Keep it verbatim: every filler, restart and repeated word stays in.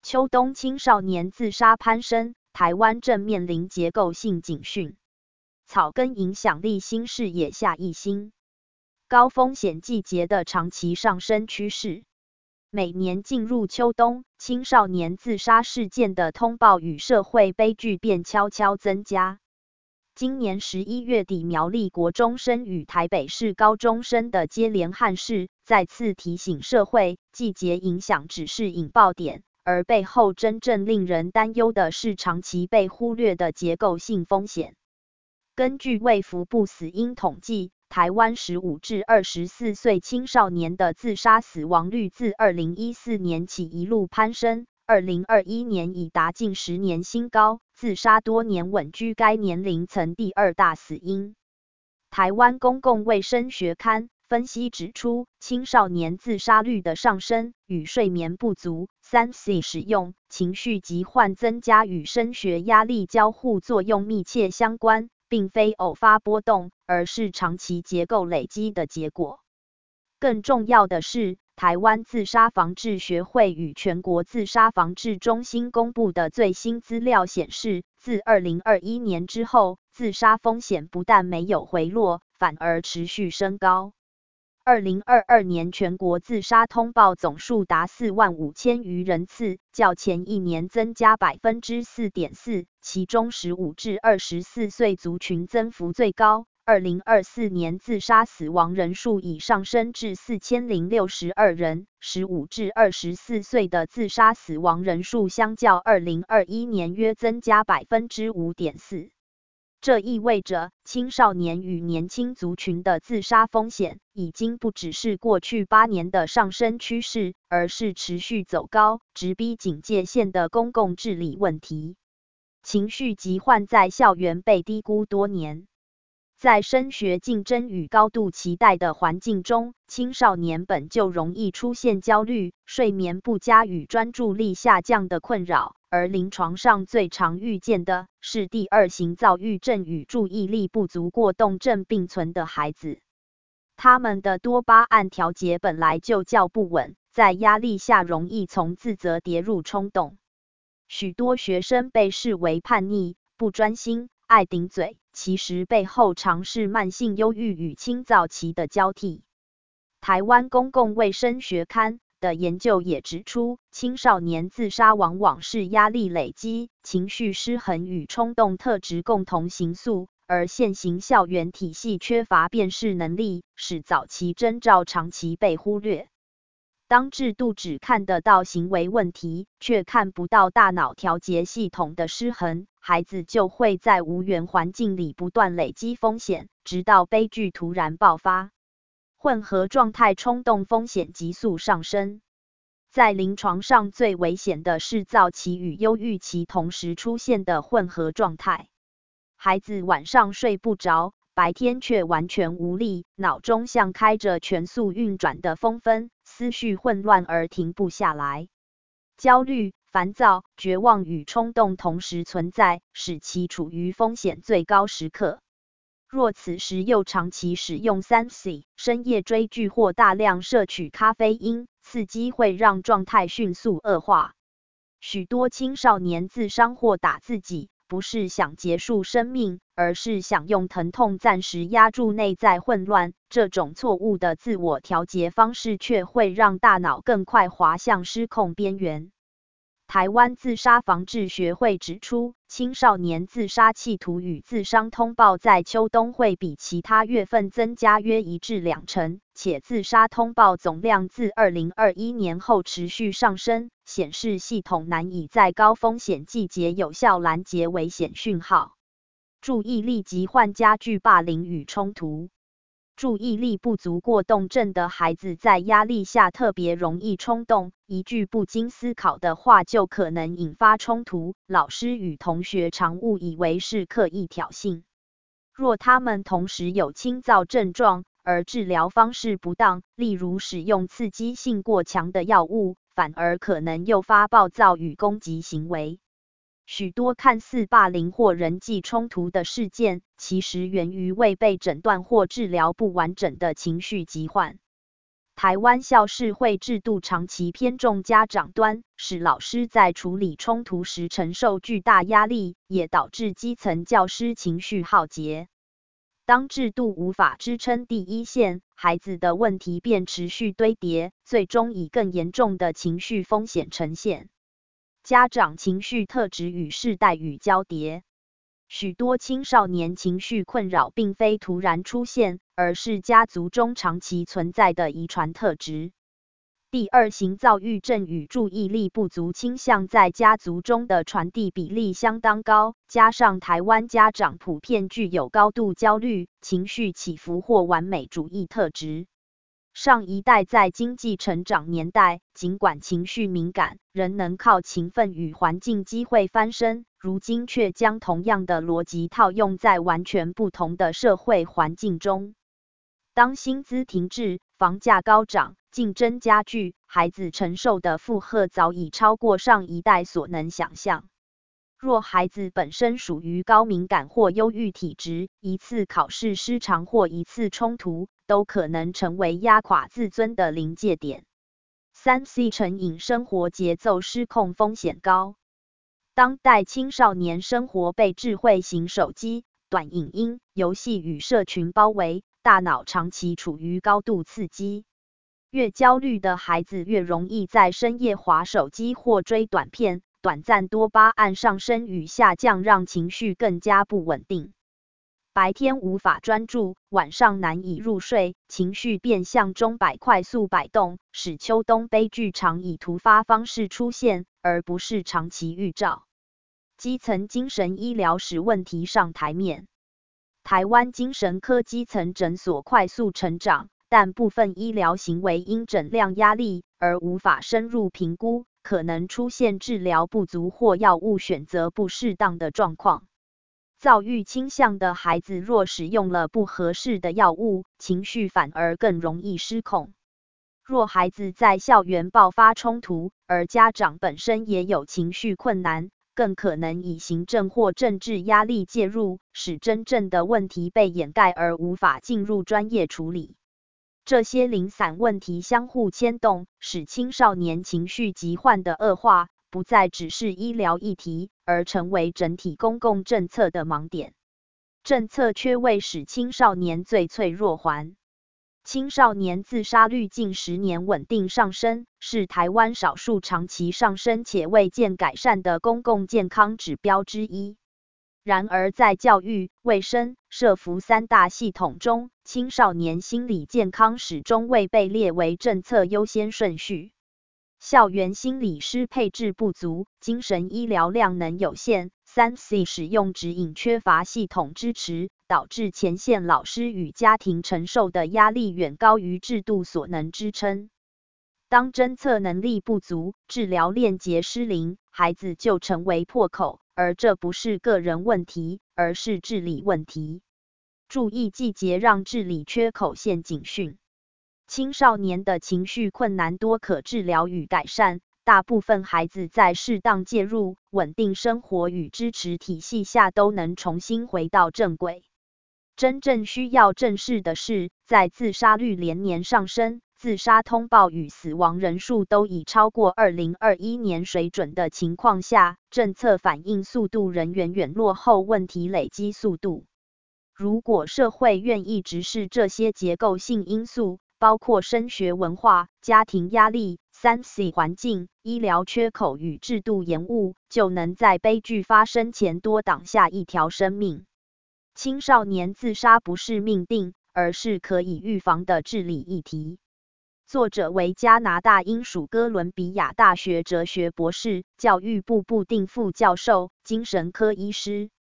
秋冬青少年自杀攀升，台湾正面临结构性警讯。草根影响力新视野下一新，高风险季节的长期上升趋势。每年进入秋冬，青少年自杀事件的通报与社会悲剧便悄悄增加。今年十一月底，苗栗国中生与台北市高中生的接连憾事，再次提醒社会，季节影响只是引爆点，而背后真正令人担忧的是长期被忽略的结构性风险。根据卫福部死因统计，台湾十五至二十四岁青少年的自杀死亡率自二零一四年起一路攀升，二零二一年已达近十年新高，自杀多年稳居该年龄层第二大死因。台湾公共卫生学刊分析指出，青少年自杀率的上升与睡眠不足、三 C 使用、情绪疾患增加与升学压力交互作用密切相关，并非偶发波动，而是长期结构累积的结果。更重要的是，台湾自杀防治学会与全国自杀防治中心公布的最新资料显示，自二零二一年之后，自杀风险不但没有回落，反而持续升高。二零二二年全国自杀通报总数达四万五千余人次，较前一年增加 百分之四点四， 其中十五至二十四岁族群增幅最高。二零二四年自杀死亡人数已上升至四千零六十二人，十五至二十四岁的自杀死亡人数相较二零二一年约增加 百分之五点四。这意味着，青少年与年轻族群的自杀风险已经不只是过去八年的上升趋势，而是持续走高、直逼警戒线的公共治理问题。情绪疾患在校园被低估多年。在升学竞争与高度期待的环境中，青少年本就容易出现焦虑、睡眠不佳与专注力下降的困扰，而临床上最常遇见的是第二型躁郁症与注意力不足过动症并存的孩子。他们的多巴胺调节本来就较不稳，在压力下容易从自责跌入冲动。许多学生被视为叛逆、不专心、爱顶嘴，其实背后常是慢性忧郁与轻躁期的交替。台湾公共卫生学刊的研究也指出，青少年自杀往往是压力累积、情绪失衡与冲动特质共同形塑，而现行校园体系缺乏辨识能力，使早期征兆长期被忽略。当制度只看得到行为问题，却看不到大脑调节系统的失衡，孩子就会在无缘环境里不断累积风险，直到悲剧突然爆发。混合状态冲动风险急速上升。在临床上最危险的是躁期与忧郁期同时出现的混合状态。孩子晚上睡不着，白天却完全无力，脑中像开着全速运转的风帆，思绪混乱而停不下来。焦虑、烦躁、绝望与冲动同时存在，使其处于风险最高时刻。若此时又长期使用 三 C、深夜追剧或大量摄取咖啡因，刺激会让状态迅速恶化。许多青少年自伤或打自己，不是想结束生命，而是想用疼痛暂时压住内在混乱。这种错误的自我调节方式却会让大脑更快滑向失控边缘。台湾自杀防治学会指出，青少年自杀企图与自伤通报在秋冬会比其他月份增加约一至两成，且自杀通报总量自二零二一年后持续上升，显示系统难以在高风险季节有效拦截危险讯号。注意力疾患加剧霸凌与冲突。注意力不足过动症的孩子在压力下特别容易冲动，一句不经思考的话就可能引发冲突，老师与同学常误以为是刻意挑衅。若他们同时有轻躁症状，而治疗方式不当，例如使用刺激性过强的药物，反而可能诱发暴躁与攻击行为。许多看似霸凌或人际冲突的事件，其实源于未被诊断或治疗不完整的情绪疾患。 台湾校事会制度长期偏重家长端，使老师在处理冲突时承受巨大压力，也导致基层教师情绪耗竭。当制度无法支撑第一线，孩子的问题便持续堆叠，最终以更严重的情绪风险呈现。家长情绪特质与世代与交叠。许多青少年情绪困扰并非突然出现，而是家族中长期存在的遗传特质。第二型躁郁症与注意力不足倾向在家族中的传递比例相当高，加上台湾家长普遍具有高度焦虑、情绪起伏或完美主义特质。上一代在经济成长年代，尽管情绪敏感，仍能靠勤奋与环境机会翻身，如今却将同样的逻辑套用在完全不同的社会环境中。当薪资停滞、房价高涨、竞争加剧，孩子承受的负荷早已超过上一代所能想象。若孩子本身属于高敏感或忧郁体质，一次考试失常或一次冲突，都可能成为压垮自尊的临界点。三 C 成瘾生活节奏失控风险高。当代青少年生活被智慧型手机、短影音、游戏与社群包围，大脑长期处于高度刺激。越焦虑的孩子越容易在深夜滑手机或追短片，短暂多巴胺上升与下降让情绪更加不稳定。白天无法专注，晚上难以入睡，情绪变相钟摆快速摆动，使秋冬悲剧常以突发方式出现，而不是长期预兆。基层精神医疗使问题上台面。台湾精神科基层诊所快速成长，但部分医疗行为因诊量压力而无法深入评估，可能出现治疗不足或药物选择不适当的状况。躁郁倾向的孩子若使用了不合适的药物，情绪反而更容易失控。若孩子在校园爆发冲突，而家长本身也有情绪困难，更可能以行政或政治压力介入，使真正的问题被掩盖而无法进入专业处理。这些零散问题相互牵动，使青少年情绪疾患的恶化不再只是医疗议题，而成为整体公共政策的盲点。政策缺位使青少年最脆弱环。青少年自杀率近十年稳定上升，是台湾少数长期上升且未见改善的公共健康指标之一。然而在教育、卫生、社福三大系统中，青少年心理健康始终未被列为政策优先顺序。校园心理师配置不足，精神医疗量能有限， 三 C 使用指引缺乏系统支持，导致前线老师与家庭承受的压力远高于制度所能支撑。当侦测能力不足，治疗链接失灵，孩子就成为破口，而这不是个人问题，而是治理问题。注意季节让治理缺口现警讯。青少年的情绪困难多可治疗与改善，大部分孩子在适当介入、稳定生活与支持体系下都能重新回到正轨。真正需要正视的是，在自杀率连年上升、自杀通报与死亡人数都已超过二零二一年水准的情况下，政策反应速度仍远远落后问题累积速度。如果社会愿意直视这些结构性因素，包括升学文化、家庭压力、三 C 环境、医疗缺口与制度延误，就能在悲剧发生前多挡下一条生命。青少年自杀不是命定，而是可以预防的治理议题。作者为加拿大英属哥伦比亚大学哲学博士、教育部部定副教授、精神科医师。